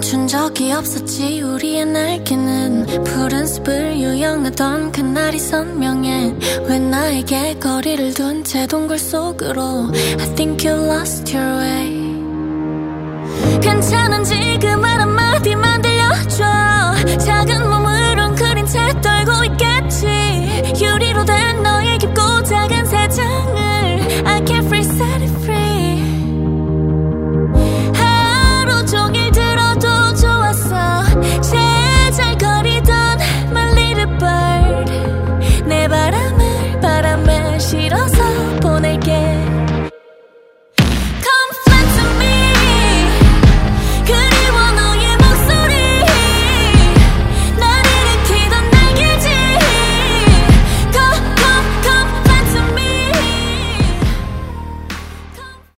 멈춘 적이 없었지. 우리의 날개는 푸른 숲을 유영하던 그날이 선명해. 왜 나에게 거리를 둔 채 동굴 속으로 I think you lost your way. 괜찮은지 그 말